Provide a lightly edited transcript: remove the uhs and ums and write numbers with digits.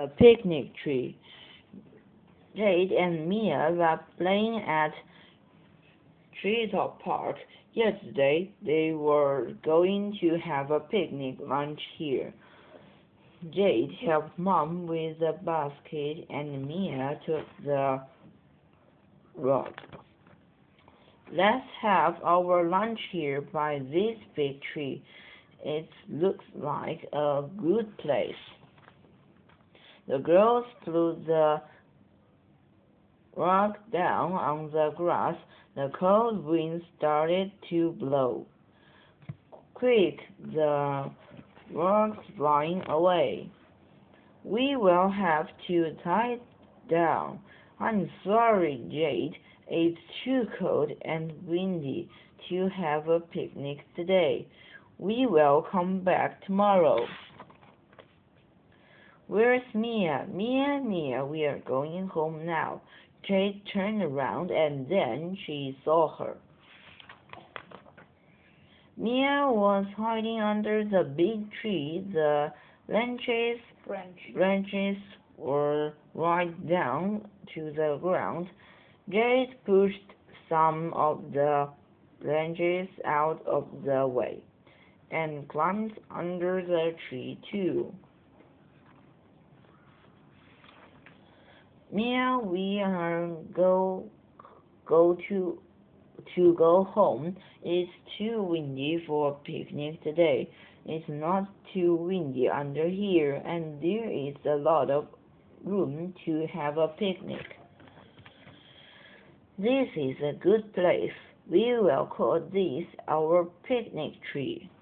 the picnic tree. Jade and Mia were playing at Treetop Park yesterday. They were going to have a picnic lunch here. Jade helped Mom with the basket and Mia took the rug. Let's have our lunch here by this big tree. It looks like a good place. The girls threw the rug down on the grass. The cold wind started to blow. Quick, the rug's flying away. We will have to tie it down. I'm sorry, Jade. It's too cold and windy to have a picnic today. We will come back tomorrow. Where's Mia? Mia, we are going home now. Jade turned around and then she saw her. Mia was hiding under the big tree. The branches were right down to the ground. Jade pushed some of the branches out of the way and climbed under the tree too. Mia, we are go home. It's too windy for a picnic today. It's not too windy under here, and there is a lot of room to have a picnic. This is a good place. We will call this our picnic tree.